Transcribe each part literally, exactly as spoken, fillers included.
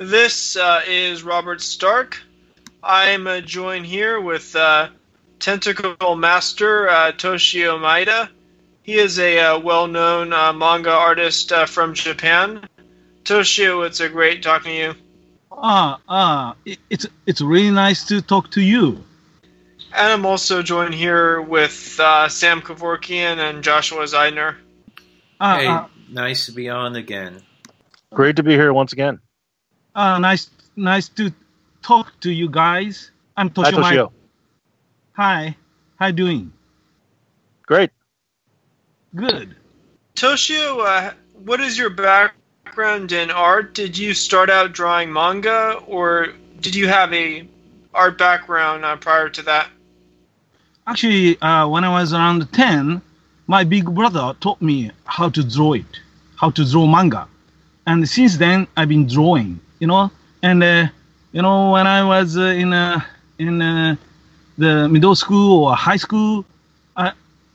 This uh, is Robert Stark. I'm uh, joined here with uh, Tentacle Master uh, Toshio Maeda. He is a uh, well-known uh, manga artist uh, from Japan. Toshio, it's a great talking to you. Ah, ah, it, it's it's really nice to talk to you. And I'm also joined here with uh, Sam Kevorkian and Joshua Zeidner. Ah, Hey, ah, nice to be on again. Great to be here once again. ah, nice, nice to talk to you guys. I'm Hi, Toshio. Maeda. Toshio. Hi, how you doing? Great. Good. Toshio, uh, what is your background in art? Did you start out drawing manga, or did you have a art background uh, prior to that? Actually, uh, when I was around ten, my big brother taught me how to draw it, how to draw manga, and since then I've been drawing. You know, and uh, you know when I was uh, in uh, in uh, the middle school or high school, I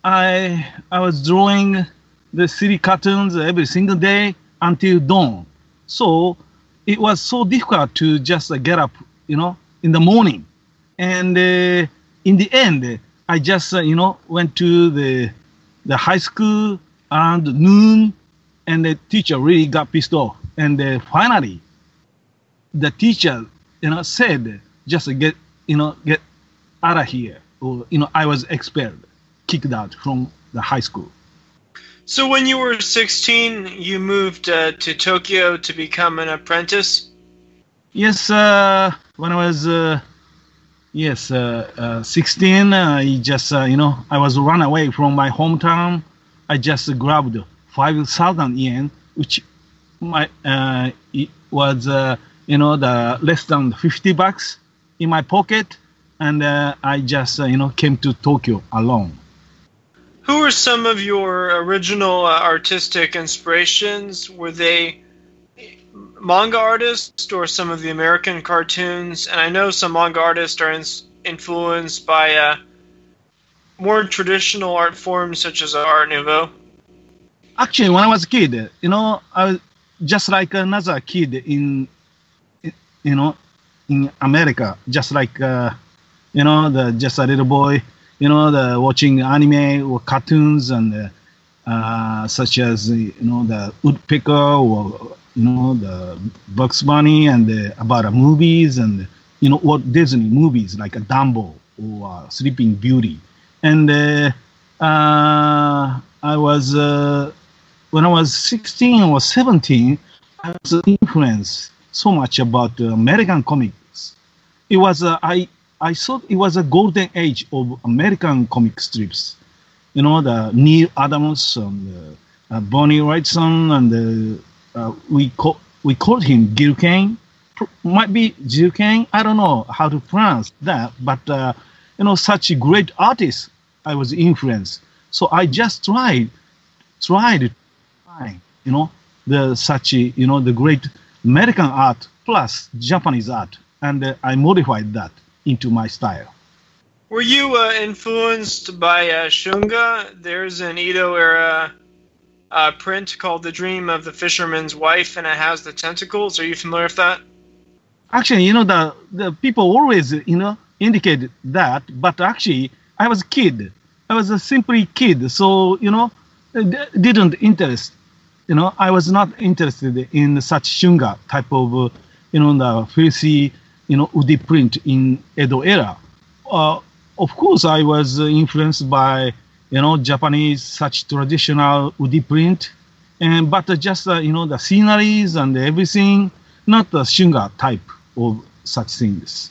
I I was drawing the city cartoons every single day until dawn. So it was so difficult to just uh, get up, you know, in the morning. And uh, in the end, I just, uh, you know, went to the the high school around noon, and the teacher really got pissed off. And uh, finally, the teacher, you know, said, just get, you know, get out of here. Or, you know, I was expelled, kicked out from the high school. So when you were sixteen, you moved uh, to Tokyo to become an apprentice? Yes, uh, when I was, uh, yes, uh, uh, sixteen, uh, I just, uh, you know, I was run away from my hometown. I just grabbed five thousand yen, which my, uh, it was, uh, you know, the less than fifty bucks in my pocket. And uh, I just, uh, you know, came to Tokyo alone. Who were some of your original uh, artistic inspirations? Were they manga artists or some of the American cartoons? And I know some manga artists are in influenced by uh, more traditional art forms such as Art Nouveau. Actually, when I was a kid, you know, I was just like another kid in, you know, in America, just like, uh, you know, the just a little boy, you know, the watching anime or cartoons and uh, uh, such as, you know, the Woodpecker or, you know, the Bugs Bunny and the, about uh, movies and, you know, what Disney movies like a Dumbo or uh, Sleeping Beauty. And uh, uh, I was, uh, when I was sixteen or seventeen, I was influenced so much about uh, American comics. It was, uh, I, I thought it was a golden age of American comic strips. You know, the Neil Adams and uh, uh, Bonnie Wrightson, and uh, uh, we call we called him Gil Kane. Might be Gil Kane. I don't know how to pronounce that, but uh, you know, such a great artist. I was influenced, so I just tried, tried to find, you know, the such a, you know, the great American art plus Japanese art, and uh, I modified that into my style. Were you uh, influenced by uh, Shunga? There's an Edo era uh, print called The Dream of the Fisherman's Wife, and it has the tentacles. Are you familiar with that? Actually, you know, the, the people always, you know, indicate that, but actually, I was a kid. I was a simply kid, so, you know, it didn't interest, you know, I was not interested in such Shunga type of, uh, you know, the filthy, you know, Udi print in Edo era. Uh, of course, I was uh, influenced by, you know, Japanese such traditional Udi print, and but uh, just uh, you know, the sceneries and everything, not the Shunga type of such things.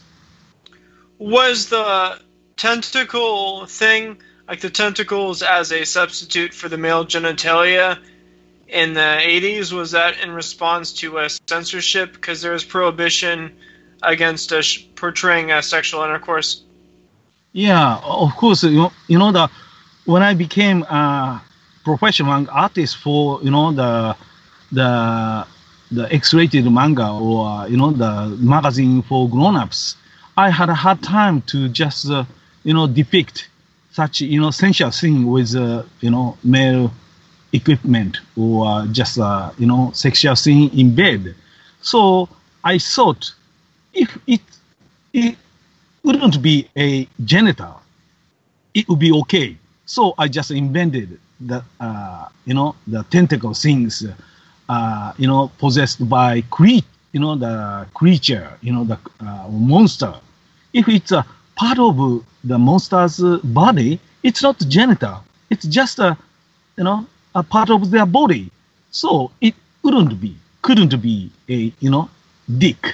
Was the tentacle thing, like the tentacles as a substitute for the male genitalia in the eighties, was that in response to uh, censorship? Because there was prohibition against uh, sh portraying uh, sexual intercourse. Yeah, of course. You know, you know the when I became a professional artist for, you know, the the the X-rated manga or uh, you know, the magazine for grown-ups, I had a hard time to just uh, you know, depict such, you know, sensual scene with uh, you know, male equipment or uh, just uh, you know, sexual scene in bed. So I thought if it it wouldn't be a genital, it would be okay. So I just invented the uh, you know the tentacle things, uh, you know possessed by cre- you know the creature, you know the uh, monster. If it's a part of the monster's body, it's not genital. It's just a you know a part of their body. So it wouldn't be, couldn't be a you know dick.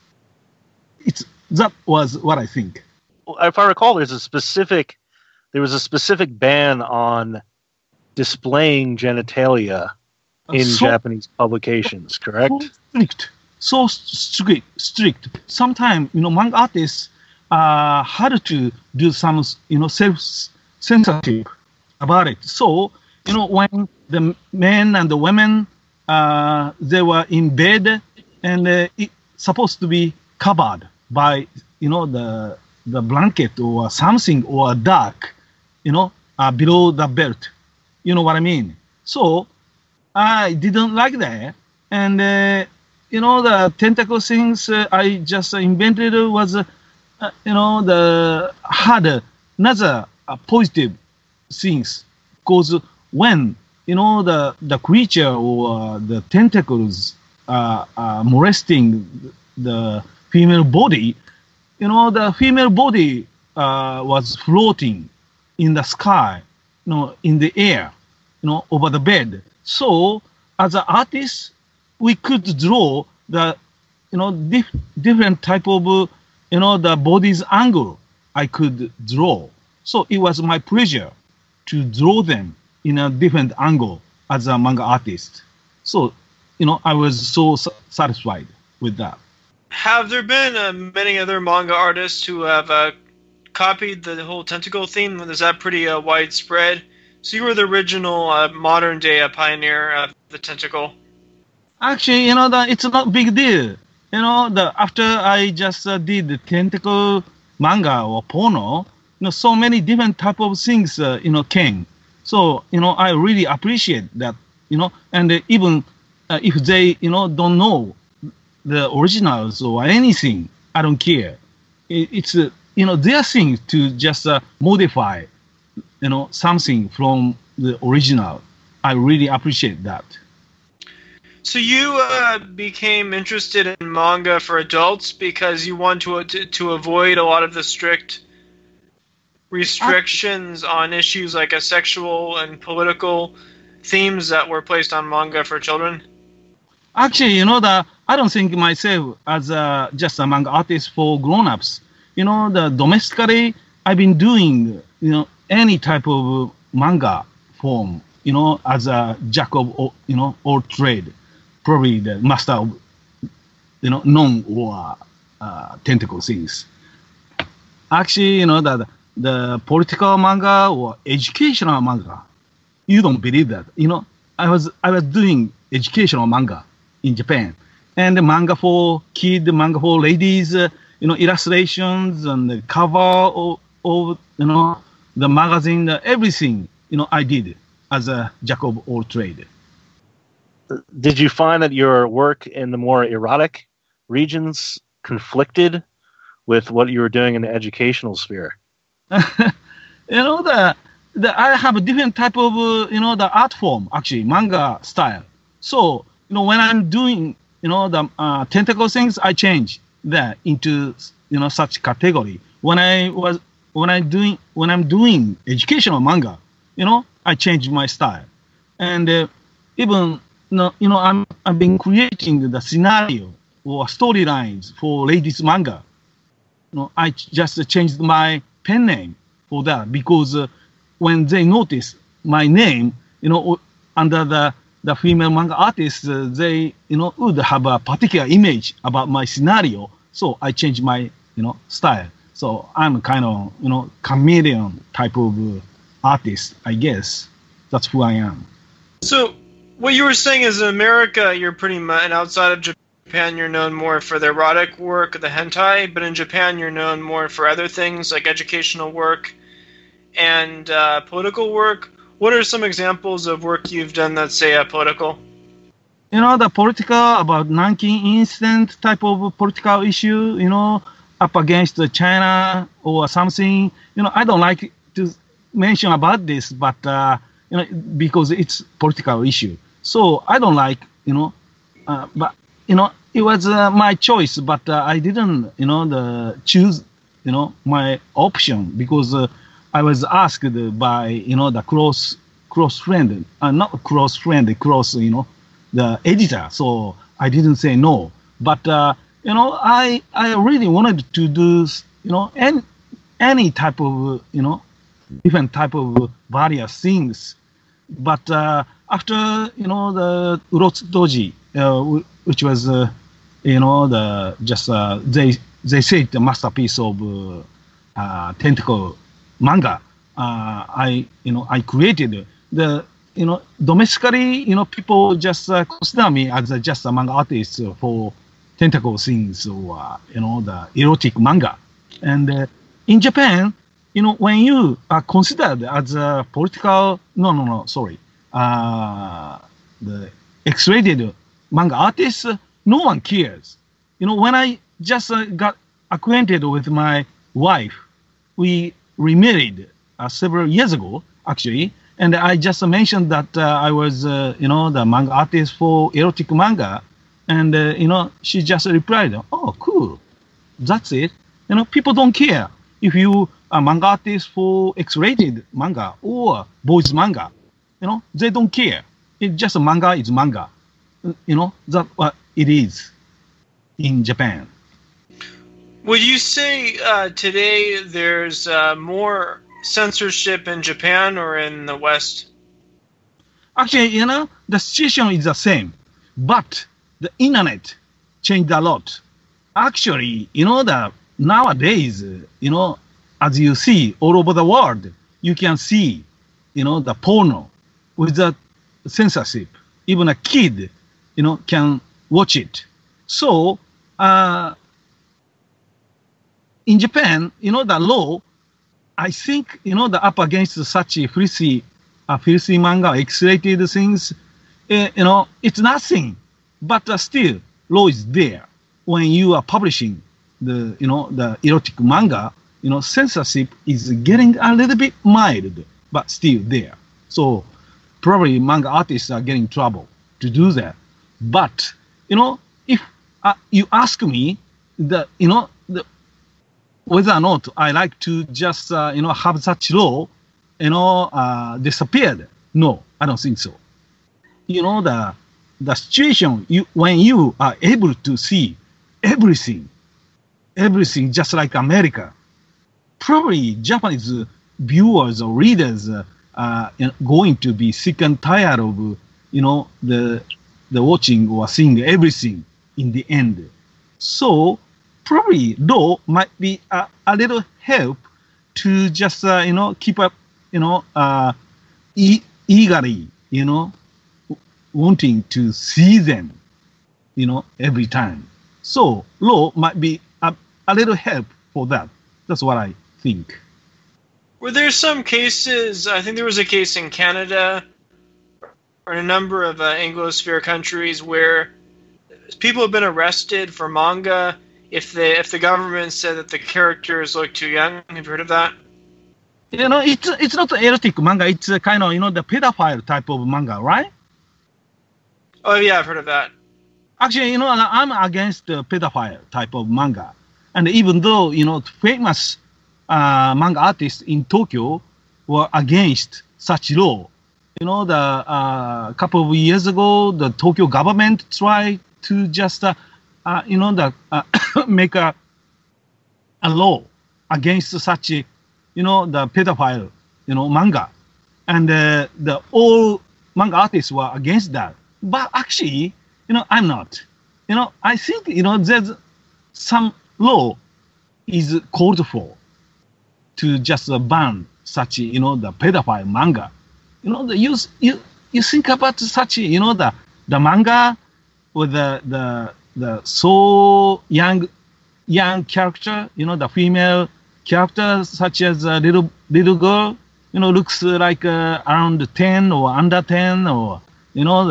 It's that was what I think. If I recall, there's a specific there was a specific ban on displaying genitalia in So- Japanese publications, correct? So strict, so strict, strict. Sometimes you know manga artists uh, had to do some you know self censorship about it. So you know when the men and the women uh, they were in bed and uh, it supposed to be covered by you know the the blanket or something or dark, you know, uh, below the belt. You know what I mean? So I didn't like that, and uh, you know the tentacle things uh, I just invented was, uh, uh, you know, the had another uh, positive things, because when you know the the creature or uh, the tentacles uh, uh, molesting the female body, you know the female body uh, was floating in the sky, you know, in the air, you know, over the bed. So as an artist, we could draw the, you know, dif- different type of, uh, you know, the body's angle I could draw. So it was my pleasure to draw them in a different angle as a manga artist. So, you know, I was so s- satisfied with that. Have there been uh, many other manga artists who have uh, copied the whole tentacle theme? Is that pretty uh, widespread? So you were the original uh, modern day uh, pioneer of the tentacle. Actually, you know, the, it's not big deal. You know, the after I just uh, did the tentacle manga or porno, you know, so many different type of things, uh, you know, came. So, you know, I really appreciate that, you know, and uh, even uh, if they, you know, don't know the originals or anything, I don't care. It, it's, uh, you know, their thing to just uh, modify, you know, something from the original. I really appreciate that. So you uh, became interested in manga for adults because you want to, to to avoid a lot of the strict restrictions on issues like a sexual and political themes that were placed on manga for children. Actually, you know that I don't think myself as a, just a manga artist for grown-ups. You know, the domestically I've been doing, you know, any type of manga form, you know, as a jack of all, you know, all trade, probably the master of, you know, non or uh, tentacle things. Actually, you know that the political manga or educational manga, you don't believe that. You know, I was I was doing educational manga in Japan, and the manga for kid, manga for ladies, uh, you know, illustrations and the cover of, of you know the magazine, uh, everything, you know, I did as a jack of all trade. Did you find that your work in the more erotic regions conflicted with what you were doing in the educational sphere? You know the, the I have a different type of uh, you know the art form, actually manga style. So you know when I'm doing you know the uh, tentacle things, I change that into you know such category. When I was when I doing when I'm doing educational manga, you know I change my style, and uh, even you know, you know I'm I've been creating the scenario or storylines for ladies manga. You know I just changed my pen name for that because uh, when they notice my name, you know, under the the female manga artists, uh, they you know would have a particular image about my scenario. So I changed my you know style. So I'm kind of you know chameleon type of uh, artist, I guess. That's who I am. So what you were saying is in America, you're pretty much, and outside of Japan, you're known more for the erotic work, the hentai, but in Japan, you're known more for other things like educational work and uh, political work. What are some examples of work you've done that's, say, uh, political? you know, the political about Nanking incident type of political issue, you know, up against China or something. You know, I don't like to mention about this, but uh, you know, because it's political issue. So I don't like, you know, uh, but you know, it was uh, my choice, but uh, I didn't, you know, the choose, you know, my option because uh, I was asked by, you know, the close close friend, uh, not close friend, close, you know, the editor. So I didn't say no, but uh, you know, I I really wanted to do, you know, any any type of, you know, different type of various things, but uh, after, you know, the Urotsutoji, uh, which was, uh, you know, the just uh, they they say the masterpiece of uh, uh, tentacle manga. Uh, I you know I created the you know domestically, you know, people just uh, consider me as a, just a manga artist for tentacle things or uh, you know the erotic manga, and uh, in Japan, you know, when you are considered as a political no no no sorry uh, the X-rated manga artist, no one cares. You know, when I just uh, got acquainted with my wife, we remarried uh, several years ago, actually, and I just mentioned that uh, I was, uh, you know, the manga artist for erotic manga, and uh, you know, she just replied, "Oh, cool, that's it." You know, people don't care if you are manga artist for X-rated manga or boys manga. You know, they don't care. It's just a manga is manga. You know, that's what it is in Japan. Would you say uh, today there's uh, more censorship in Japan or in the West? Actually, you know, the situation is the same, but the internet changed a lot. Actually, you know, that nowadays, you know, as you see all over the world, you can see, you know, the porno without censorship. Even a kid, you know, can watch it. So, uh, in Japan, you know, the law, I think, you know, the up against such a filthy, uh, filthy manga, X-rated things, uh, you know, it's nothing. But uh, still, law is there. When you are publishing the, you know, the erotic manga, you know, censorship is getting a little bit mild, but still there. So probably manga artists are getting trouble to do that. But, you know, if uh, you ask me, the, you know, the, whether or not I like to just, uh, you know, have such law, you know, uh, disappeared. No, I don't think so. You know, the the situation, you when you are able to see everything, everything just like America, probably Japanese viewers or readers uh, are going to be sick and tired of, you know, the the watching or seeing everything in the end. So probably law might be a, a little help to just, uh, you know, keep up, you know, uh, e eagerly, you know, wanting to see them, you know, every time. So law might be a, a little help for that. That's what I think. Were there some cases, I think there was a case in Canada or in a number of uh, Anglosphere countries where people have been arrested for manga if the if the government said that the characters look too young. Have you heard of that? You know, it's it's not erotic manga. It's a kind of, you know, the pedophile type of manga, right? Oh yeah, I've heard of that. Actually, you know, I'm against the pedophile type of manga, and even though, you know, famous uh, manga artists in Tokyo were against such law, you know, the uh, couple of years ago, the Tokyo government tried to just uh, Uh, you know, the, uh, make a, a law against such, a, you know, the pedophile, you know, manga. And uh, the all manga artists were against that. But actually, you know, I'm not. You know, I think, you know, there's some law is called for to just uh, ban such, you know, the pedophile manga. You know, the, you, you, you think about such, you know, the, the manga with the, the, the so young young character, you know, the female character such as a little little girl, you know, looks like uh, around ten or under ten, or, you know, the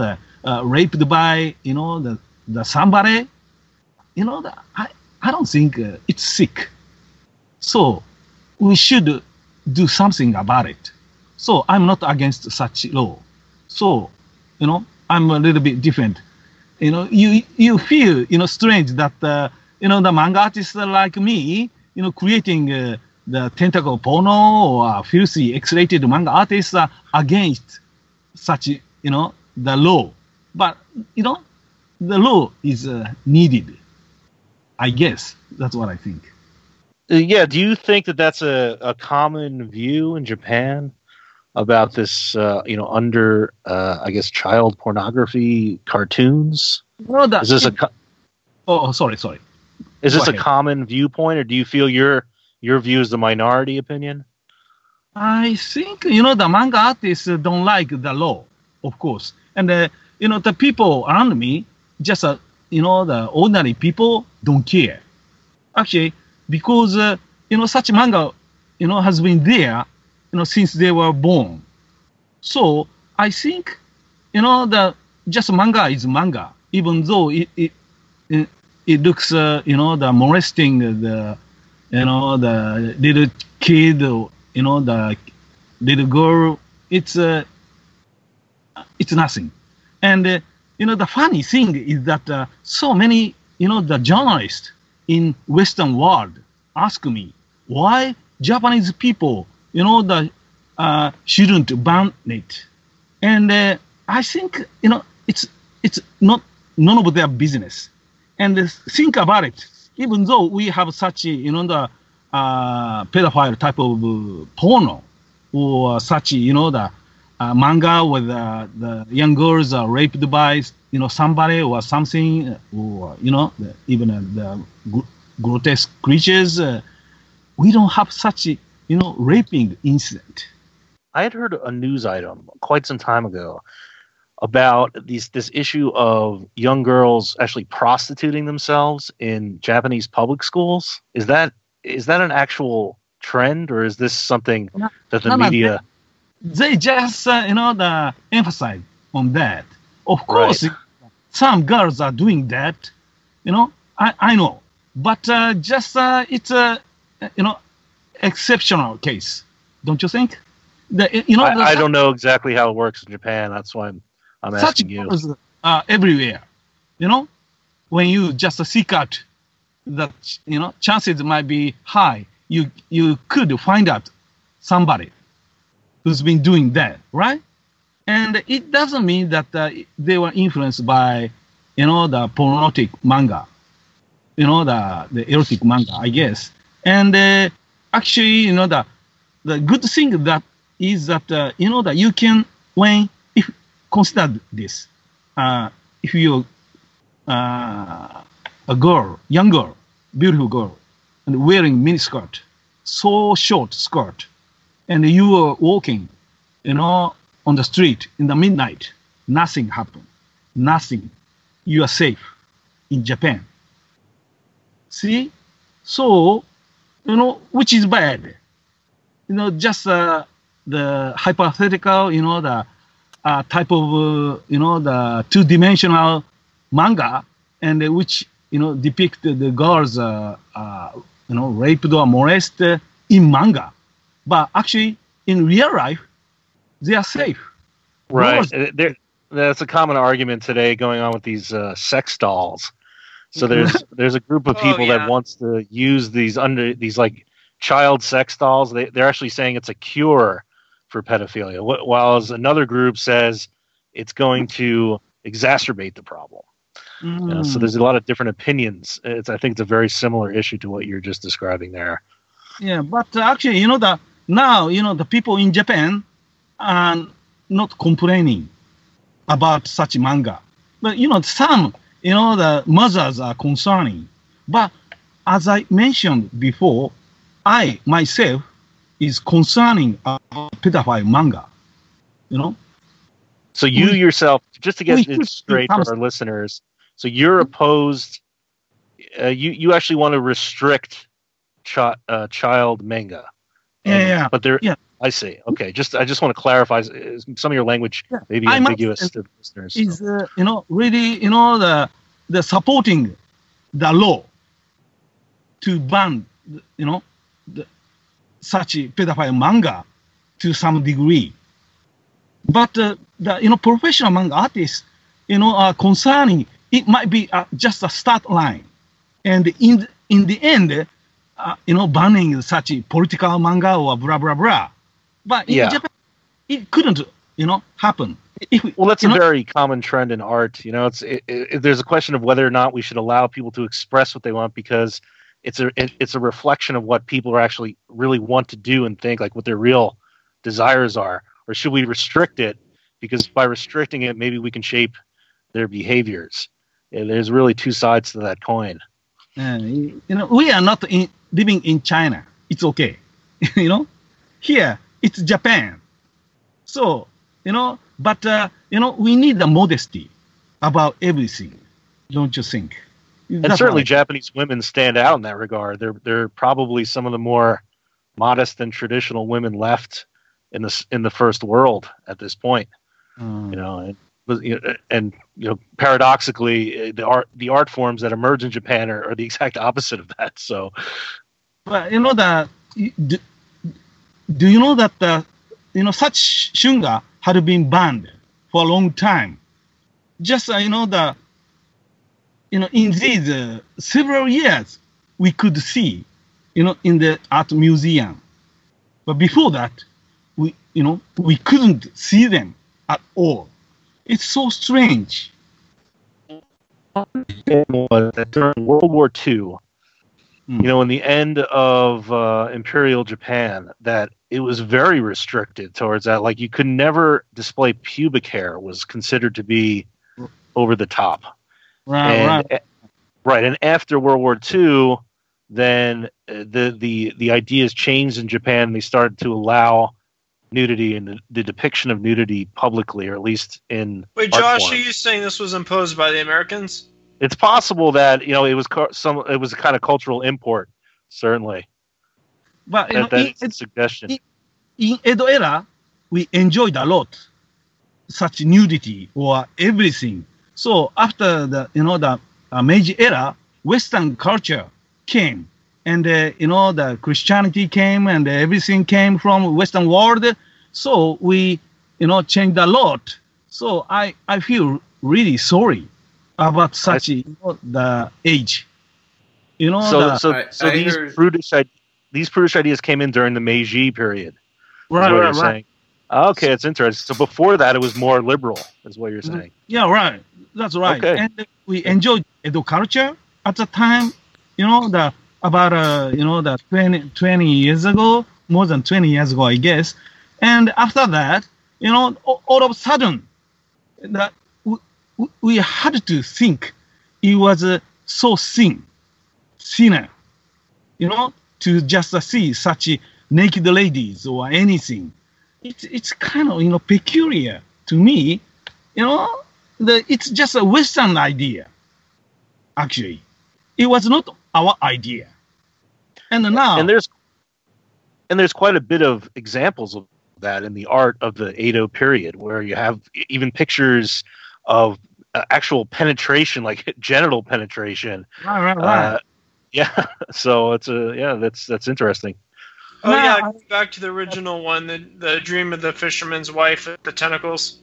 uh, raped by, you know, the, the somebody, you know, the, I, I don't think uh, it's sick. So we should do something about it. So I'm not against such law. So, you know, I'm a little bit different. You know, you you feel, you know, strange that, uh, you know, the manga artists like me, you know, creating uh, the tentacle porno or filthy X-rated manga artists are against such, you know, the law. But, you know, the law is uh, needed. I guess that's what I think. Yeah, do you think that that's a, a common view in Japan about this, uh, you know, under, uh, I guess, child pornography cartoons? No, that, is this it, a co- oh, sorry, sorry. Is this Go a ahead. common viewpoint, or do you feel your your view is the minority opinion? I think, you know, the manga artists don't like the law, of course. And, uh, you know, the people around me, just, uh, you know, the ordinary people don't care. Actually, because, uh, you know, such manga, you know, has been there, you know, since they were born. So I think, you know, the just manga is manga, even though it it it, it looks, uh, you know, the molesting the, you know, the little kid, you know, the little girl. It's uh, it's nothing. And uh, you know, the funny thing is that uh, so many, you know, the journalists in Western world ask me why Japanese people, you know, the uh, shouldn't ban it. And uh, I think, you know, it's it's not none of their business. And uh, think about it. Even though we have such, you know, the uh, pedophile type of uh, porno, or such, you know, the uh, manga where the, the young girls are raped by, you know, somebody or something, or, you know, the, even uh, the gr- grotesque creatures, uh, we don't have such, you know, raping incident. I had heard a news item quite some time ago about these this issue of young girls actually prostituting themselves in Japanese public schools. Is that is that an actual trend, or is this something that the No, no, media? They just, uh, you know, the emphasize on that. Of course, Right. some girls are doing that, you know, I, I know. But uh, just, uh, it's a, you know, exceptional case, don't you think? The, you know, the, I, I don't know exactly how it works in Japan. That's why I'm I'm such asking you. girls are everywhere, you know. When you just seek out that, you know, chances might be high. You you could find out somebody who's been doing that, right? And it doesn't mean that uh, they were influenced by, you know, the pornographic manga, you know, the, the erotic manga, I guess. And uh, actually, you know, the the good thing that is that, uh, you know, that you can, when, if consider this, uh, if you're uh, a girl, young girl, beautiful girl, and wearing miniskirt, so short skirt, and you are walking, you know, on the street in the midnight, nothing happened, nothing. You are safe in Japan. See, so, you know, which is bad. You know, just uh, the hypothetical, you know, the uh, type of, uh, you know, the two-dimensional manga, and uh, which, you know, depict the girls, uh, uh, you know, raped or molested in manga. But actually, in real life, they are safe. Right. Girls- Uh, There, that's a common argument today going on with these uh, sex dolls. So there's there's a group of Oh, people yeah. that wants to use these under these like child sex dolls. They they're actually saying it's a cure for pedophilia, wh- while another group says it's going to exacerbate the problem. You know, so Mm. there's a lot of different opinions. It's I think it's a very similar issue to what you're just describing there. Yeah, but uh, actually, you know, that now, you know, the people in Japan are not complaining about such manga. But, you know, some, you know, the mothers are concerning. But as I mentioned before, I myself is concerning about pedophile manga, you know. So you We- yourself, just to get we it should straight become- for our listeners, so you're opposed. Uh, you you actually want to restrict chi- uh, child manga. Yeah, And- yeah. But there, Yeah. I see. Okay, just I just want to clarify. Some of your language Yeah. may be I must- ambiguous to listeners. is uh, you know really you know the the supporting the law to ban you know the, such pedophile manga to some degree, but uh, the you know professional manga artists you know are concerning it might be uh, just a start line, and in in the end uh, you know banning such political manga or blah blah blah, but in Yeah. Japan it couldn't you know happen. If we, Well, that's you a know, very common trend in art. You know, it's it, it, there's a question of whether or not we should allow people to express what they want because it's a it, it's a reflection of what people are actually really want to do and think, like what their real desires are, or should we restrict it? Because by restricting it, maybe we can shape their behaviors. And there's really two sides to that coin. Uh, you know, we are not in, living in China. It's okay. you know, here it's Japan. So, you know, but, uh, you know, we need the modesty about everything, don't you think? And That's certainly right. Japanese women stand out in that regard. They're they're probably some of the more modest and traditional women left in the in the first world at this point. Um, You know, and, you know, and you know, paradoxically, the art the art forms that emerge in Japan are, are the exact opposite of that. So, but, you know, that, do, do you know that, uh, you know, such shunga had been banned for a long time? Just, uh, you know, the, you know, in these uh, several years, we could see, you know, in the art museum. But before that, we, you know, we couldn't see them at all. It's so strange. during World War Two, Hmm. you know, in the end of uh, Imperial Japan, that it was very restricted towards that. Like, you could never display pubic hair; was considered to be over the top. Right, and, right. right, and after World War Two, then uh, the the the ideas changed in Japan. And they started to allow nudity and the, the depiction of nudity publicly, or at least in Wait, art Josh, form. are you saying this was imposed by the Americans? It's possible that you know it was co- some it was a kind of cultural import. Certainly, But, you know, that, in, that's a suggestion. in- in Edo era, we enjoyed a lot such nudity or everything. So after the you know the uh, Meiji era, Western culture came, and uh, you know the Christianity came, and everything came from Western world. So we you know changed a lot. So I I feel really sorry about such you know, the age. You know So, the, so, I- so I these heard- prudish i- these prudish ideas came in during the Meiji period. Is right, what right, you're right. saying. Okay, it's interesting. So before that, it was more liberal, is what you're saying. Yeah, right. That's right. Okay. And we enjoyed Edo culture at the time. You know, the about uh, you know the twenty, twenty years ago, more than twenty years ago, I guess. And after that, you know, all, all of a sudden, that we, we had to think it was uh, so sin, sinner, you know, to just uh, see such uh, naked ladies or anything. It's it's kind of you know peculiar to me. You know, the, it's just a Western idea. Actually, it was not our idea. And now, And there's and there's quite a bit of examples of that in the art of the Edo period, where you have even pictures of uh, actual penetration, like genital penetration. right, right, right. Uh, yeah, so it's a yeah, that's that's interesting. Oh No, yeah, I- going back to the original one, the the dream of the fisherman's wife with the tentacles.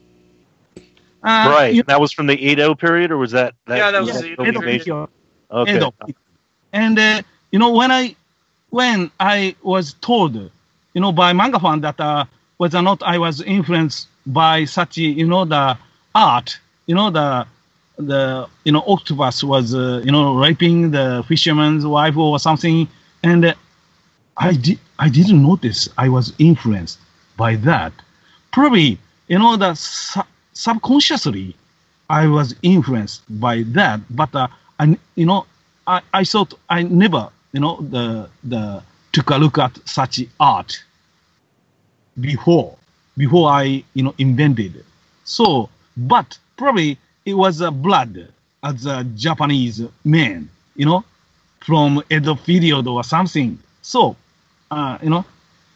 Uh, right, you- that was from the Edo period, or was that? that Yeah, that was yeah, the still Edo Meiji? period. Okay. Edo. And uh, you know when I when I was told, you know, by manga fan that uh, whether or not I was influenced by such you know the art, you know the the you know octopus was uh, you know raping the fisherman's wife or something, and uh, I did I didn't notice I was influenced by that. Probably you know the su- subconsciously I was influenced by that, but uh, I you know I, I thought I never you know the the took a look at such art before before I you know invented it. So, but probably it was a blood as a Japanese man, you know, from Edo period or something. So, uh, you know,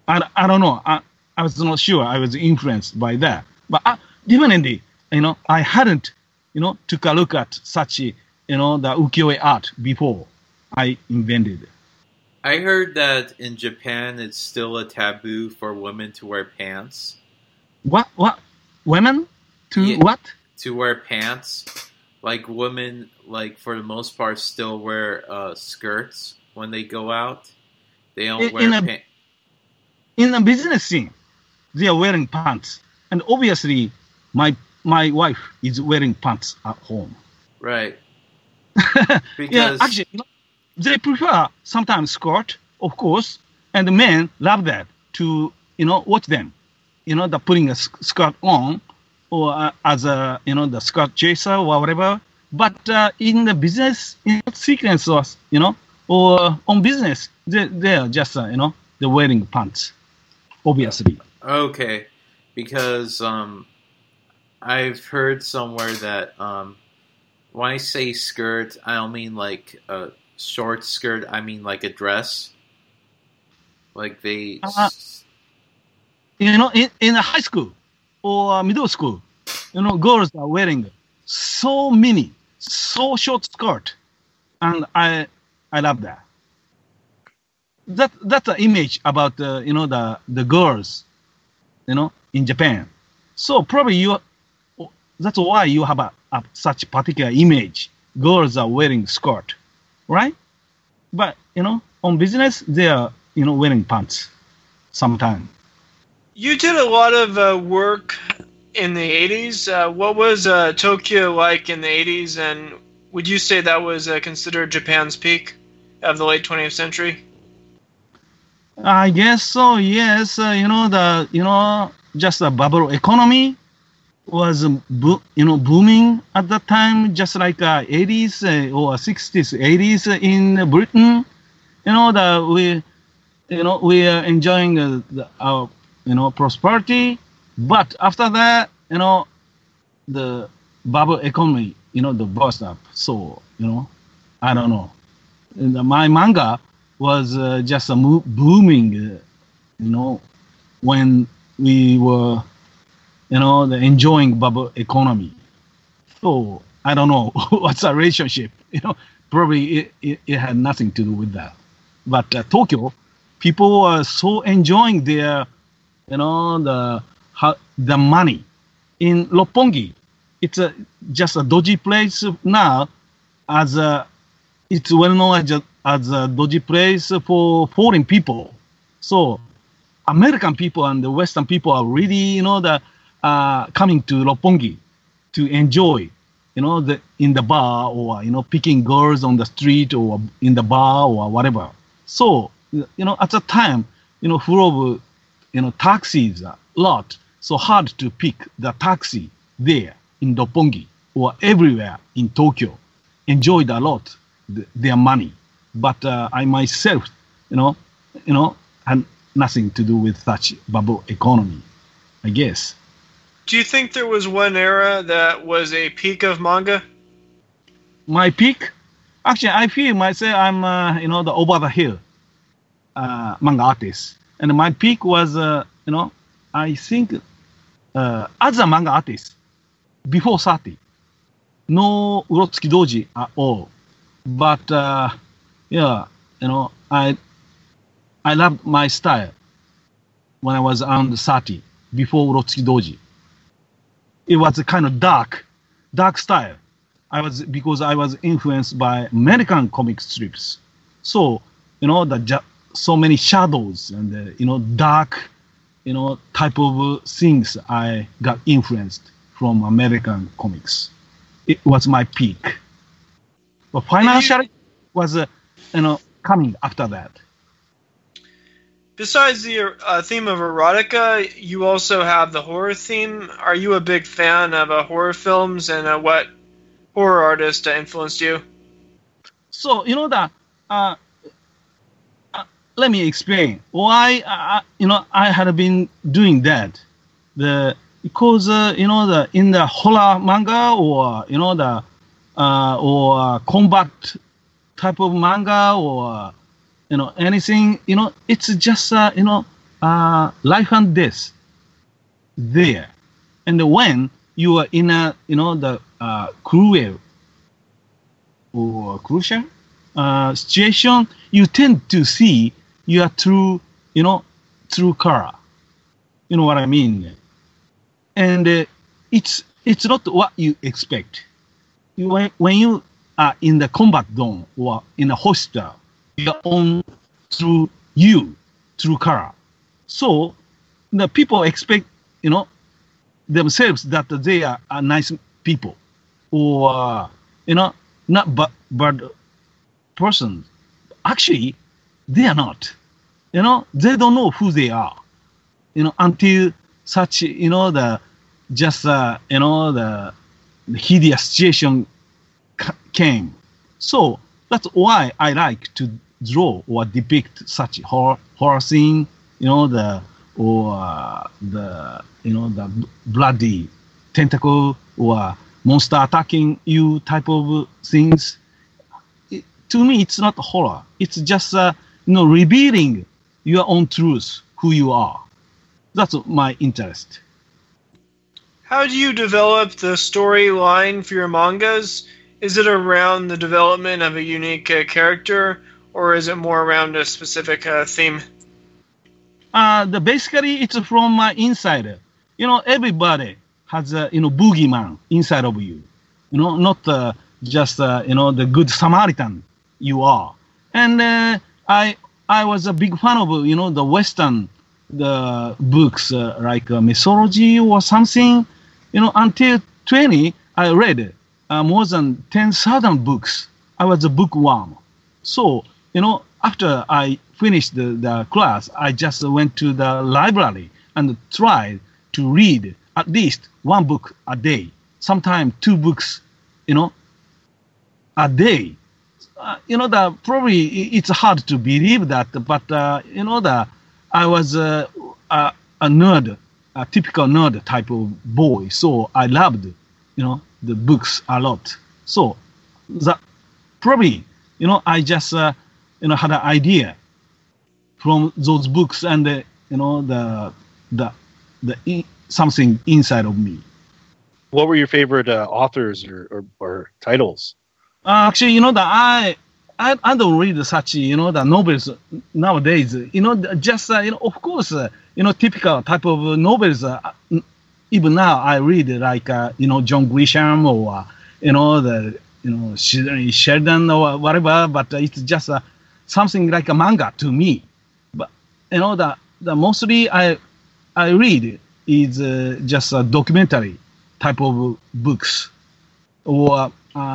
I, I don't know. I, I was not sure. I was influenced by that. But uh, definitely, you know, I hadn't, you know, took a look at such, you know, the ukiyo-e art before I invented it. I heard that in Japan it's still a taboo for women to wear pants. What? What? Women? To Yeah. what? To wear pants. Like women, like for the most part, still wear uh, skirts when they go out. They don't In- wear in a- pants. In a business scene, they are wearing pants. And obviously, my my wife is wearing pants at home. Right. Yeah, Because actually, you know, they prefer sometimes skirt, of course, and the men love that to, you know, watch them, you know, the putting a sk- skirt on, or uh, as a, you know, the skirt chaser or whatever. But uh, in the business you know, sequence, or you know, or on business, they they are just, uh, you know, they're wearing pants, obviously. okay, because um, I've heard somewhere that um, when I say skirt, I don't mean like a short skirt. I mean like a dress. Like they. Uh, You know, in, in a high school or middle school, you know, girls are wearing so many, so short skirt, and I, I love that. That that's an image about uh, you know the the girls, you know, in Japan. So probably you, that's why you have a, a such particular image. Girls are wearing skirt, right? But you know, on business they are you know wearing pants, sometimes. You did a lot of uh, work in the eighties. Uh, what was uh, Tokyo like in the eighties, and would you say that was uh, considered Japan's peak of the late twentieth century? I guess so. Yes, uh, you know the you know just the bubble economy was um, bo- you know booming at that time, just like uh, eighties uh, or sixties, eighties in Britain. You know the we you know we are enjoying uh, the, our you know prosperity, but after that you know the bubble economy you know the burst up. So you know I don't know. And my manga was uh, just a mo- booming, uh, you know, when we were, you know, the enjoying bubble economy. So I don't know what's a relationship. You know, probably it, it, it had nothing to do with that. But uh, Tokyo, people are so enjoying their, you know, the how, the money in Roppongi. It's a just a dodgy place now, as a it's well known as a, as a dodgy place for foreign people. So American people and the Western people are really, you know, the uh, coming to Roppongi to enjoy, you know, the in the bar or you know picking girls on the street or in the bar or whatever. So you know at the time, you know, full of you know taxis a lot, so hard to pick the taxi there in Roppongi or everywhere in Tokyo. Enjoyed a lot th- their money, but uh, I myself, you know, you know, had nothing to do with such bubble economy, I guess. Do you think there was one era that was a peak of manga? My peak, actually, I feel myself I'm, uh, you know, the over the hill uh, manga artist, and my peak was, uh, you know, I think uh, as a manga artist before thirty, no Urotsuki Doji at all, but uh, yeah, you know, I I loved my style when I was around thirty before Urotsuki Doji. It was a kind of dark, dark style. I was because I was influenced by American comic strips. So you know the ja- so many shadows and uh, you know dark, you know type of uh, things. I got influenced from American comics. It was my peak. But financially was uh, you know coming after that. Besides the uh, theme of erotica, you also have the horror theme. Are you a big fan of uh, horror films, and uh, what horror artist uh, influenced you? So you know that. Uh, uh, let me explain why. Uh, you know I had been doing that. The because uh, you know the in the horror manga or you know the uh, or uh, combat type of manga or you know anything you know it's just uh, you know uh, life and death there. And when you are in a, you know, the uh, cruel or crucial uh, situation, you tend to see your true, you know, true color. You know what I mean? And uh, it's it's not what you expect. You, when, when you are in the combat zone or in a hospital, you are on through you, true color. So the people expect, you know, themselves that they are, are nice people, or uh, you know, not bad, bad persons. Actually, they are not. You know, they don't know who they are. You know, until such, you know, the just uh, you know the, the hideous situation c- came. So that's why I like to draw or depict such horror horror scene. You know, the or uh, the you know the bloody tentacle or monster attacking you type of things. It, to me, it's not horror. It's just uh, you know revealing your own truth, who you are. That's my interest. How do you develop the storyline for your mangas? Is it around the development of a unique uh, character, or is it more around a specific uh, theme? Uh, the basically it's from my inside. You know, everybody has a you know boogeyman inside of you. You know, not uh, just uh, you know the good Samaritan you are. And uh, I I was a big fan of you know the Western the books uh, like uh, mythology or something. You know, until twenty, I read uh, more than ten thousand books. I was a bookworm. So, you know, after I finished the, the class, I just went to the library and tried to read at least one book a day, sometimes two books, you know, a day. Uh, you know, the probably it's hard to believe that, but, uh, you know, the I was uh, a, a nerd, a typical nerd type of boy. So I loved, you know, the books a lot. So that probably, you know, I just, uh, you know, had an idea from those books and, uh, you know, the, the, the in, something inside of me. What were your favorite uh, authors or, or, or titles? Uh, actually, you know, that I, I, I don't read such, you know, the novels nowadays. You know, just, uh, you know, of course, uh, you know, typical type of novels. Uh, even now, I read like, uh, you know, John Grisham or, uh, you know, the, you know, Sheldon or whatever. But it's just uh, something like a manga to me. But you know, the the mostly I I read is uh, just a documentary type of books or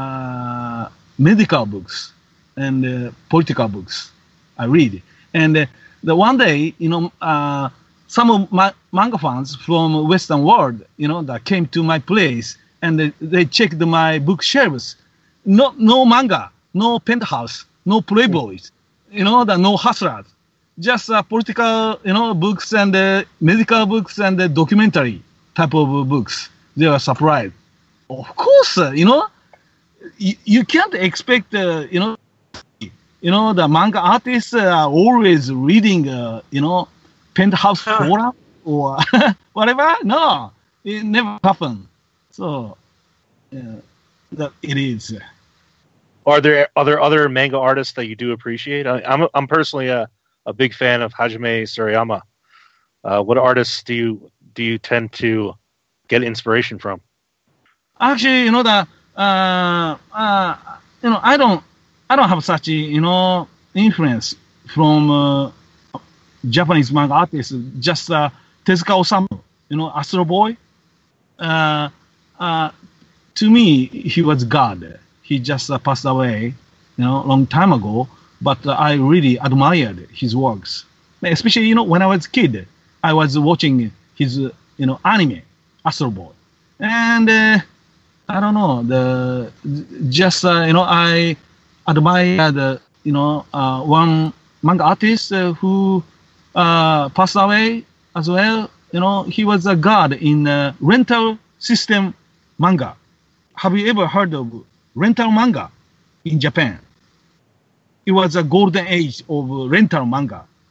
uh, medical books. And uh, political books I read. And uh, the one day, you know, uh, some of my manga fans from Western world, you know, that came to my place and they, they checked my bookshelves. No, no manga, no penthouse, no playboys, you know, the no hustlers, just uh, political, you know, books and uh, medical books and uh, documentary type of books. They were surprised. Of course, uh, you know, you, you can't expect, uh, you know, You know, the manga artists are always reading, uh, you know, penthouse forum or whatever. No, it never happened. So, yeah, that it is. Are there are there other manga artists that you do appreciate? I, I'm I'm personally a, a big fan of Hajime Surayama. Uh, what artists do you do you tend to get inspiration from? Actually, you know that uh, uh, you know I don't. I don't have such, you know, influence from uh, Japanese manga artists. Just uh, Tezuka Osamu, you know, Astro Boy. Uh, uh, to me, he was God. He just uh, passed away, you know, a long time ago. But uh, I really admired his works, especially, you know, when I was a kid. I was watching his, uh, you know, anime, Astro Boy, and uh, I don't know, the just uh, you know, I. admire the you know uh, one manga artist uh, who uh, passed away as well. You know, he was a god in uh, rental system manga. Have you ever heard of rental manga in Japan? It was a golden age of rental manga.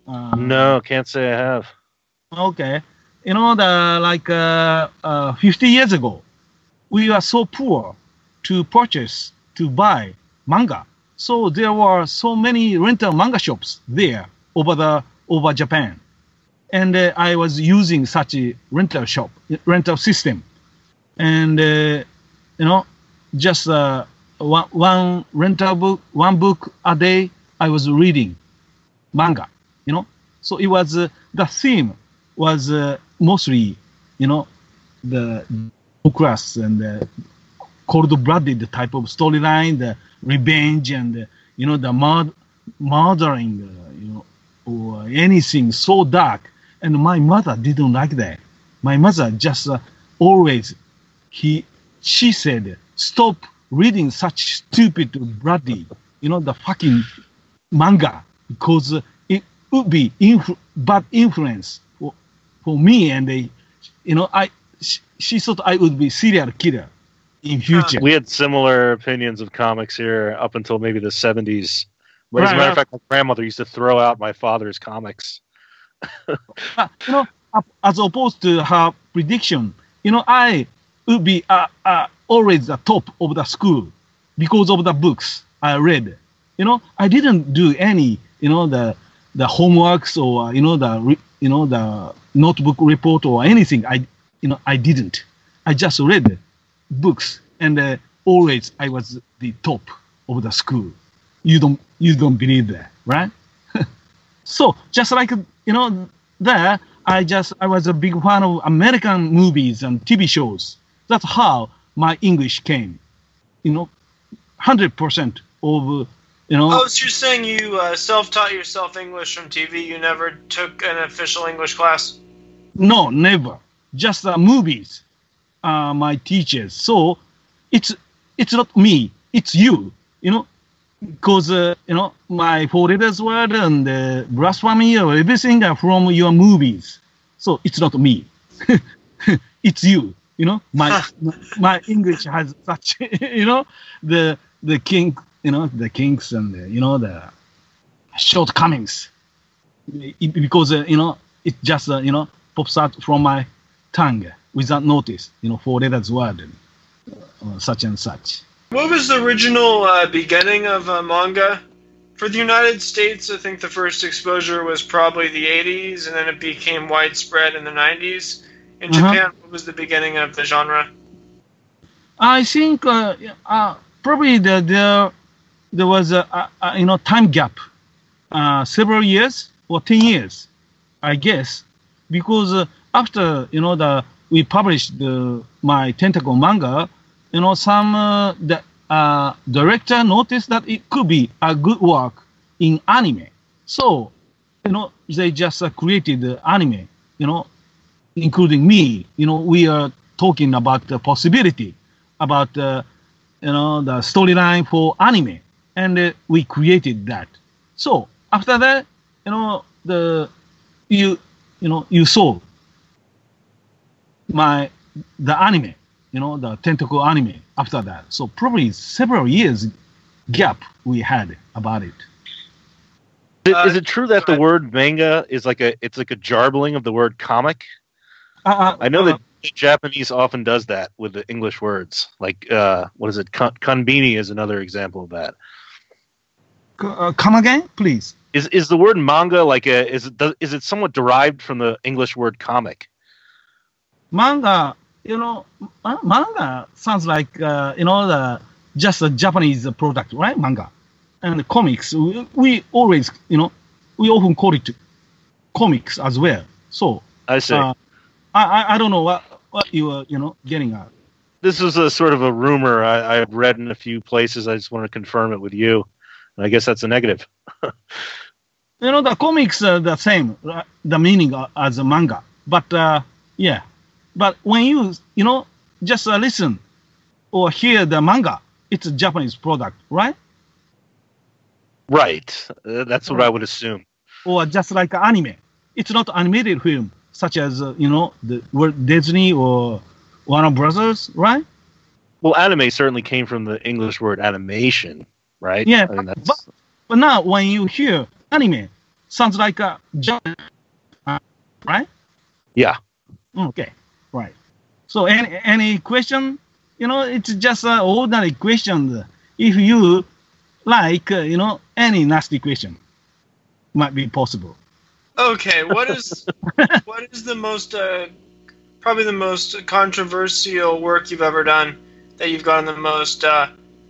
Uh, No, can't say I have. Okay. You know, the like uh, uh, fifty years ago, we were so poor to purchase, to buy manga. So there were so many rental manga shops there over the over Japan. And uh, I was using such a rental shop, rental system. And, uh, you know, just uh, one, one rental book, one book a day, I was reading manga, you know. So it was, uh, the theme was uh, mostly, you know, the class and the cold-blooded type of storyline, the revenge and, uh, you know, the murd- murdering, uh, you know, or anything so dark. And my mother didn't like that. My mother just uh, always, he, she said, stop reading such stupid, bloody, you know, the fucking manga, because uh, it would be inf- bad influence for, for me. And, they, you know, I, she, she thought I would be serial killer in future. We had similar opinions of comics here up until maybe the seventies. As Right, a matter right. of fact, my grandmother used to throw out my father's comics. But, you know, up- as opposed to her prediction, you know, I would be uh, uh, always the top of the school because of the books I read. You know, I didn't do any, you know, the the homeworks or you know the re- you know the notebook report or anything. I you know I didn't. I just read books and uh, always I was the top of the school. You don't you don't believe that, right? So just like you know there, I just I was a big fan of American movies and T V shows. That's how my English came. You know, hundred percent of uh, you know. Oh, so you're saying you uh, self-taught yourself English from T V? You never took an official English class? No, never. Just uh, movies. Uh, my teachers. So it's it's not me. It's you. You know, because uh, you know my four letters word and uh, blasphemy or everything are from your movies. So it's not me. It's you. You know, my my English has such you know the the king you know the kinks and the, you know the shortcomings It- because uh, you know it just uh, you know pops out from my tongue without notice. You know, four letters word and uh, such and such. What was the original uh, beginning of uh, manga? For the United States, I think the first exposure was probably the eighties, and then it became widespread in the nineties. In Uh-huh. Japan, what was the beginning of the genre? I think uh, uh, probably the, the there was a, a, a you know time gap, uh, several years or ten years, I guess, because uh, after you know the we published the my tentacle manga, you know some uh, the uh, director noticed that it could be a good work in anime, so you know they just uh, created the anime, you know, including me. You know, we are talking about the possibility about uh, you know the storyline for anime, and uh, we created that. So after that, you know the you you know you saw my the anime, you know the tentacle anime. After that, so probably several years gap we had about it. Is, Uh, is it true that the word manga is like a it's like a jarbling of the word comic? Uh, I know uh, that the Japanese often does that with the English words. Like uh, what is it? Kan- Kanbini is another example of that. c- uh, come again, please. Is is the word manga like a is it does, is it somewhat derived from the English word comic? Manga, you know, ma- manga sounds like uh, you know the just a Japanese product, right? Manga and comics. We, we always, you know, we often call it comics as well. So I see. uh, I, I I don't know what what you are you know getting at. This is a sort of a rumor I, I've read in a few places. I just want to confirm it with you. And I guess that's a negative. You know, the comics are the same, uh, the meaning uh, as a manga. But uh, yeah, but when you you know just uh, listen or hear the manga, it's a Japanese product, right? Right. Uh, that's what I would assume. Or just like anime. It's not animated film, such as uh, you know the Walt Disney or Warner Brothers, right? Well, anime certainly came from the English word animation, right? Yeah, I mean, that's, but but now when you hear anime, sounds like a Japan, uh, right? Yeah. Okay, right. So any any question? You know, it's just an ordinary question. If you like, uh, you know, any nasty question might be possible. Okay, what is what is the most uh, probably the most controversial work you've ever done that you've gotten the most uh,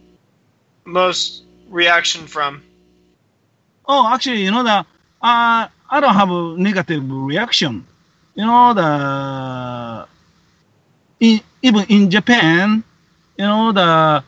most reaction from? Oh, actually, you know the uh, I don't have a negative reaction. You know the in, even in Japan, you know the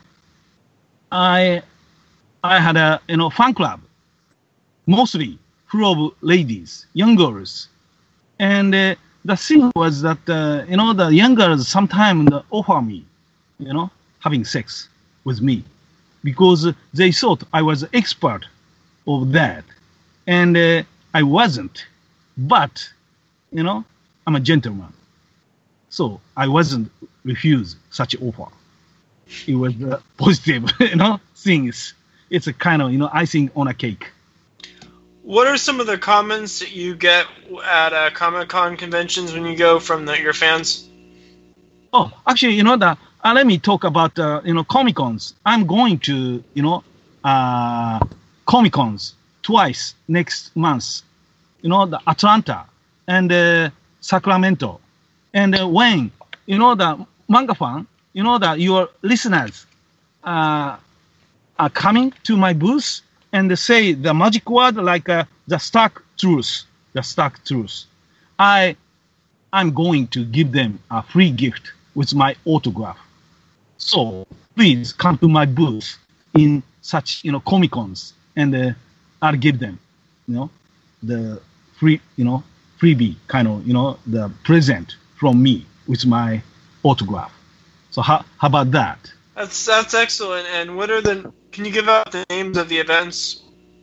I I had a you know fan club, mostly full of ladies, young girls, and uh, the thing was that uh, you know the young girls sometimes offer me, you know, having sex with me, because they thought I was an expert of that, and uh, I wasn't. But you know, I'm a gentleman, so I wasn't refused such offer. It was uh, positive, you know, things. It's a kind of you know icing on a cake. What are some of the comments that you get at uh, Comic-Con conventions when you go from the, your fans? Oh, actually, you know that. Uh, let me talk about uh, you know Comic Cons. I'm going to you know uh, Comic Cons twice next month. You know the Atlanta and uh, Sacramento, and uh, when you know the manga fan, you know that your listeners uh, are coming to my booth and they say the magic word like uh, the stark truth, the stark truth. I I'm going to give them a free gift with my autograph. So please come to my booth in such you know Comic Cons, and uh, I'll give them, you know, the free you know freebie kind of you know the present from me with my autograph. So how how about that? That's that's excellent. And what are the? Can you give out the names of the events?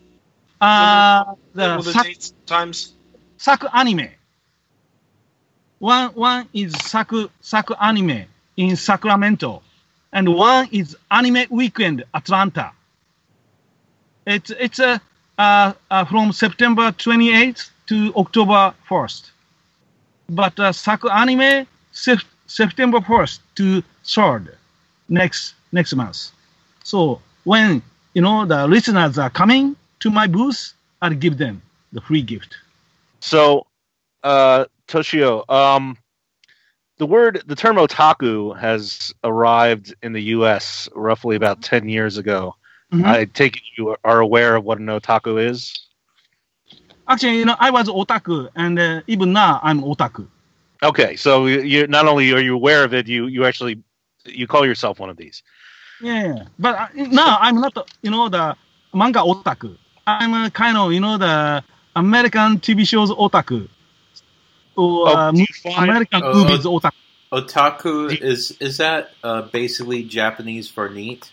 Uh, Well, the the Sak- dates, times. Saku anime. One one is Saku Saku anime in Sacramento, and one is Anime Weekend Atlanta. It's it's a uh, uh, from September twenty-eighth to October first. But uh, Saku anime sep- September first to third next next month. So when you know the listeners are coming to my booth, I'll give them the free gift. So, uh, Toshio, um, the word, the term otaku has arrived in the U S roughly about ten years ago. Mhm. I take it you are aware of what an otaku is? Actually, you know, I was otaku, and uh, even now I'm otaku. Okay, so you you- not only are you aware of it, you, you actually you call yourself one of these. Yeah, but uh, now I'm not, you know, the manga otaku. I'm a kind of, you know, the American T V shows otaku. Or Oh, uh, do you mo- find- American Oh, movies oh. otaku. Otaku is is that uh, basically Japanese for neat?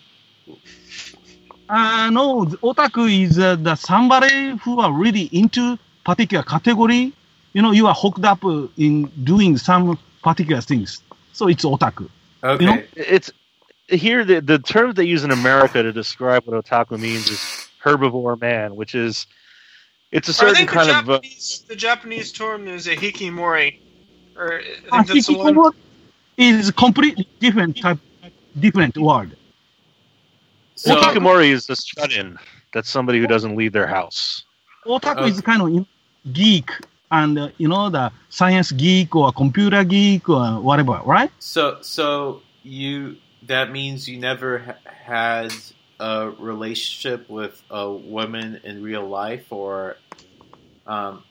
Uh, no, the otaku is uh, the somebody who are really into particular category. You know, you are hooked up uh, in doing some particular things. So it's otaku. Okay. You know? It's here the the term they use in America to describe what otaku means is herbivore man, which is it's a I certain think the kind of uh, Japanese the Japanese term is a hikimori, or I think Uh, that's the one. hikikomori is completely different type, different word. So, well, hikikomori is the shut-in. That's somebody who doesn't leave their house. Otaku Uh, is kind of you know, geek, and uh, you know the science geek or computer geek or whatever, right? so so you that means you never ha- had a relationship with a woman in real life, or um,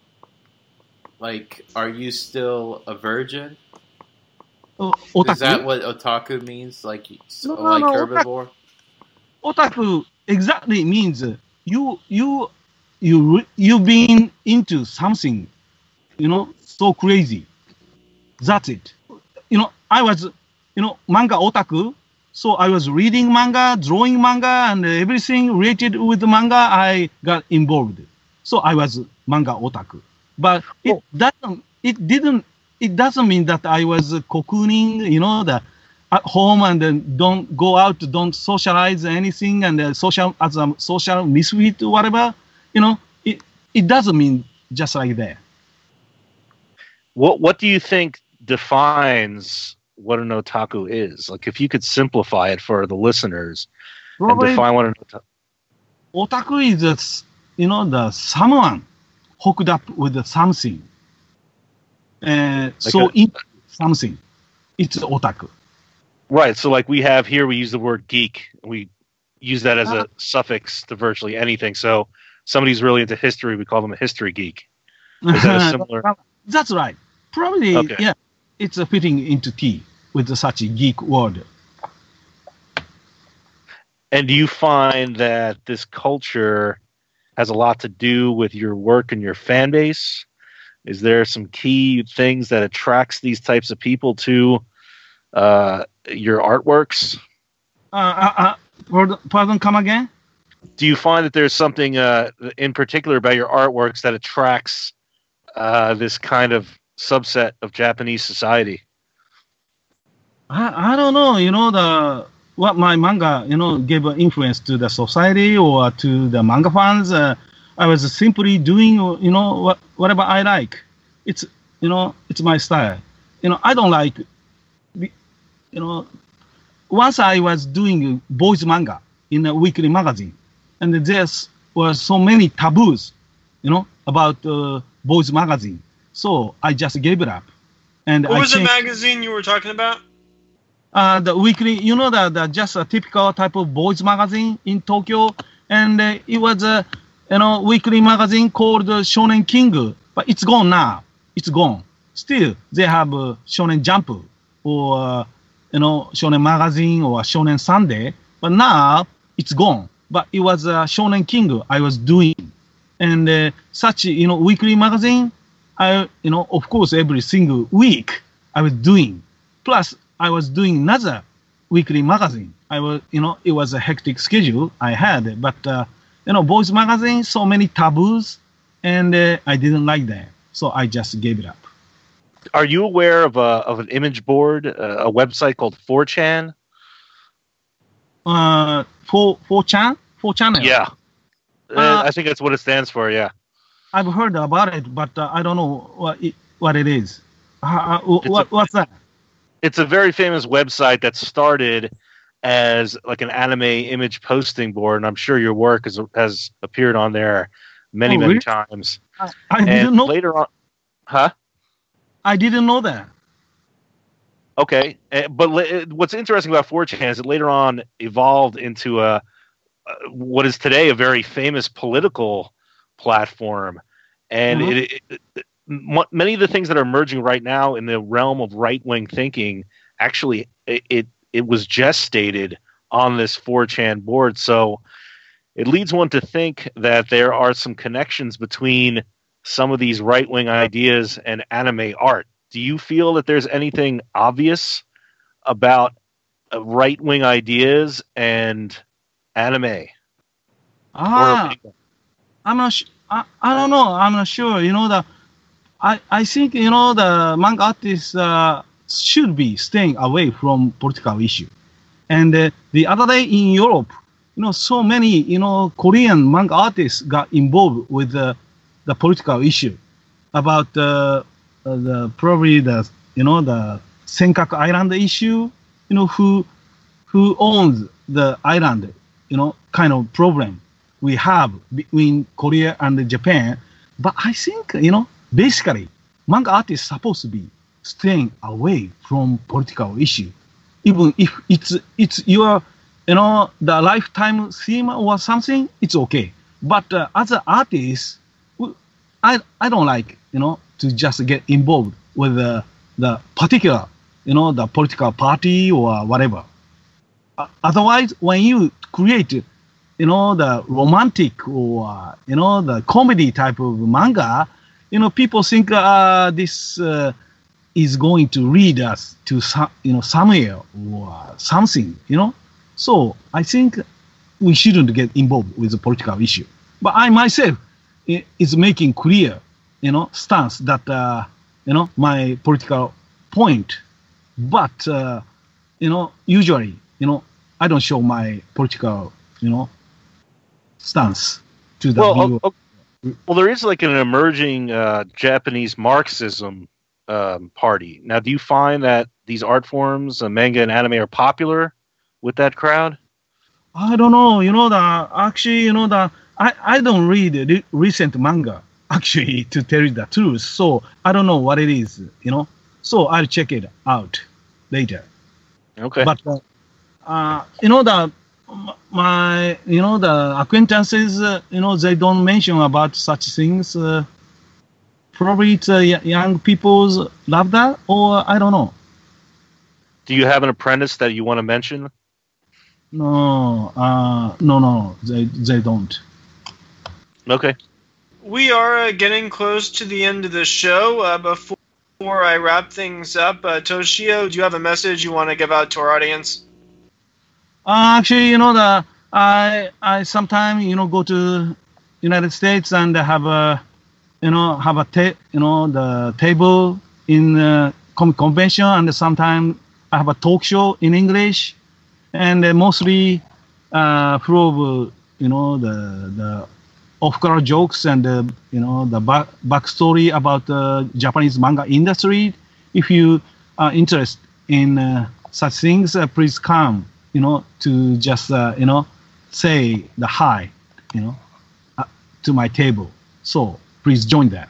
like, are you still a virgin? Uh, otaku. Is that what otaku means? Like, so, No, like no, herbivore? Otaku exactly means uh, you you you re- you've been into something, you know, so crazy. That's it. You know, I was, you know, manga otaku. So I was reading manga, drawing manga, and everything related with manga. I got involved. So I was manga otaku. But it Oh. doesn't. It didn't. It doesn't mean that I was cocooning. You know, the at home and then don't go out, don't socialize anything, and uh, social as a social misfit, whatever. You know, it it doesn't mean just like that. What What do you think defines what an otaku is? Like, if you could simplify it for the listeners Probably, and define what an otaku. otaku is, a, you know, the someone hooked up with something. Uh, so a- into something, it's otaku. Right. So, like we have here, we use the word geek. We use that as a Uh, suffix to virtually anything. So, somebody's really into history, we call them a history geek. Is that a similar? That's right. Probably, Okay. yeah. It's a fitting into T with such a geek word. And do you find that this culture has a lot to do with your work and your fan base? Is there some key things that attracts these types of people to uh, your artworks? Uh, uh, uh, pardon, pardon, come again? Do you find that there's something uh, in particular about your artworks that attracts uh, this kind of subset of Japanese society? I, I don't know, you know, the what my manga, you know, gave an influence to the society or to the manga fans. Uh, I was simply doing, you know, what, whatever I like. It's, you know, it's my style. You know, I don't like, you know, once I was doing boys manga in a weekly magazine, and there was so many taboos, you know, about uh, boys magazine. So I just gave it up. And What I was the changed- magazine you were talking about? Uh, the weekly, you know, the, the just a typical type of boys magazine in Tokyo, and uh, it was a, you know, weekly magazine called uh, Shonen King, but it's gone now. It's gone. Still, they have uh, Shonen Jump or uh, you know, Shonen Magazine or Shonen Sunday, but now it's gone. But it was uh, Shonen King I was doing, and uh, such, you know, weekly magazine. I, you know, of course, every single week I was doing. Plus, I was doing another weekly magazine. I was, you know, it was a hectic schedule I had, but, uh, you know, boys magazine, so many taboos, and uh, I didn't like that. So I just gave it up. Are you aware of a of an image board, uh, a website called four chan? Uh, four, four chan? Four channel? Yeah. Uh, Uh, I think that's what it stands for, yeah. I've heard about it, but uh, I don't know what it, what it is. Uh, uh, what, a- what's that? It's a very famous website that started as like an anime image posting board, and I'm sure your work has, has appeared on there many, Oh, many really? times. I, I didn't And know. later on, huh? I didn't know that. Okay, Uh, but la- what's interesting about four chan is it later on evolved into a uh, what is today a very famous political platform, and Mhm. it, it, it, m- many of the things that are emerging right now in the realm of right wing thinking actually it, it it was gestated on this four chan board. So it leads one to think that there are some connections between some of these right wing ideas and anime art. Do you feel that there's anything obvious about uh, right wing ideas and anime? Ah, Or, I'm not. Sh- I, I don't know. I'm not sure. You know the. I, I think you know the manga artists uh, should be staying away from political issue. And uh, the other day in Europe, you know, so many you know Korean manga artists got involved with uh, the political issue about uh, uh, the probably the you know the Senkaku Island issue. You know who who owns the island. You know kind of problem we have between Korea and Japan. But I think, you know, basically, manga artists supposed to be staying away from political issue. Even if it's it's your, you know, the lifetime theme or something, it's okay. But uh, as an artist, w- I I don't like, you know, to just get involved with the, the particular, you know, the political party or whatever. Uh, otherwise, when you create you know, the romantic or, uh, you know, the comedy type of manga, you know, people think uh, this uh, is going to lead us to, some, you know, somewhere or something, you know. So I think we shouldn't get involved with the political issue. But I myself i- is making clear, you know, stance that, uh, you know, my political point. But, uh, you know, usually, you know, I don't show my political, you know, stance to the well, viewer. o- o- Well, there is like an emerging uh, Japanese Marxism um, party. Now, do you find that these art forms, uh, manga and anime, are popular with that crowd? I don't know. You know that actually, you know that I, I don't read re- recent manga actually to tell you the truth. So I don't know what it is. You know, so I'll check it out later. Okay. But uh, uh, you know the my you know the acquaintances, uh, you know, they don't mention about such things. Uh, probably it's uh, y- young people's love that, or I don't know. Do you have an apprentice that you want to mention? No, uh, no, no, they they don't. Okay. We are uh, getting close to the end of the show. Uh, before, before I wrap things up, uh, Toshio, do you have a message you want to give out to our audience? Uh, actually, you know the I I sometimes you know go to United States and have a you know have a ta- you know the table in uh, comic convention, and sometimes I have a talk show in English, and uh, mostly uh, full of you know the the off-color jokes and uh, you know the back backstory about the Japanese manga industry. If you are interested in uh, such things, uh, please come. You know to just uh, you know say the hi, you know, uh, to my table. So please join that.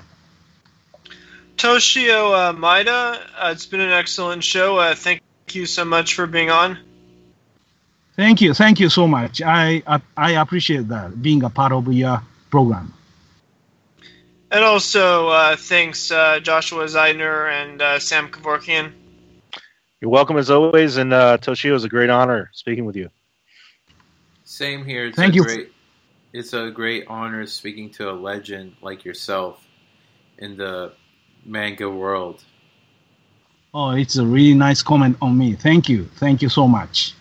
Toshio uh, Maeda, uh, it's been an excellent show. Uh, thank you so much for being on. Thank you, thank you so much. I I, I appreciate that being a part of your program. And also, uh, thanks uh, Joshua Zeidner and uh, Sam Kevorkian. You're welcome as always, and uh, Toshio, is a great honor speaking with you. Same here. It's Thank a you. Great, it's a great honor speaking to a legend like yourself in the manga world. Oh, it's a really nice comment on me. Thank you, thank you so much.